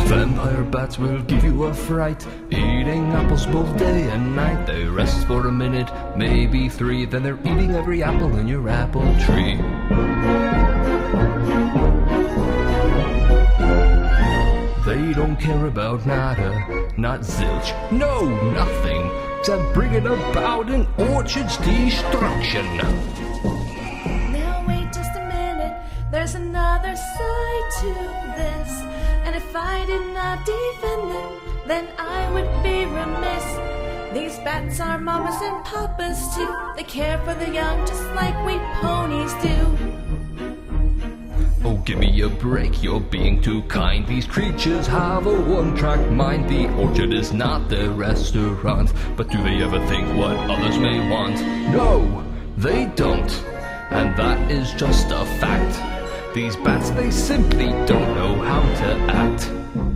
Vampire bats will give you a fright, eating apples both day and night. They rest for a minute, maybe three, then they're eating every apple in your apple tree. They don't care about nada, not zilch, no, nothing, except bringing about an orchard's destruction. Now wait just a minute, there's another side to this. And if I did not defend them, then I would be remiss. These bats are mamas and papas too. They care for the young just like we ponies do. Oh, give me a break, you're being too kind. These creatures have a one-track mind. The orchard is not their restaurant. But do they ever think what others may want? No, they don't. And that is just a fact. These bats, they simply don't know how to act.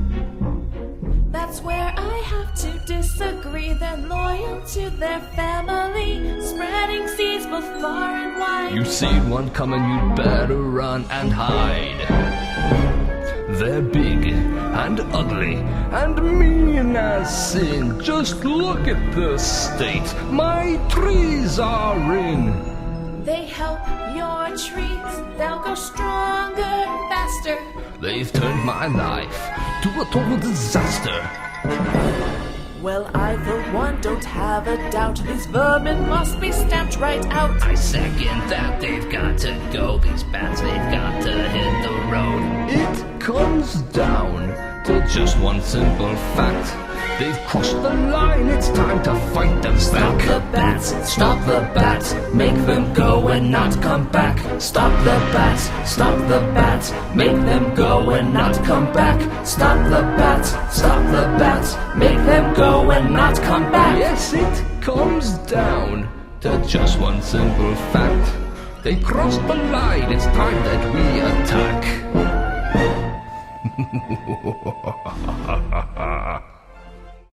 That's where I have to disagree. They're loyal to their family, spreading seeds both far and wide. You see one coming, you'd better run and hide. They're big and ugly and mean as sin. Just look at the state my trees are in. They help your trees, they'll go stronger, faster. They've turned my life to a total disaster. Well, I for one don't have a doubt. These vermin must be stamped right out. I second that, they've got to go. These bats, they've got to hit the road. It comes down to just one simple fact. They've crossed the line, it's time to fight them back. Stop the bats, stop the bats, make them go and not come back. Stop the bats, stop the bats, make them go and not come back. Stop the bats, stop the bats, make them go and not come back. Yes, it comes down to just one simple fact. They crossed the line, it's time that we attack.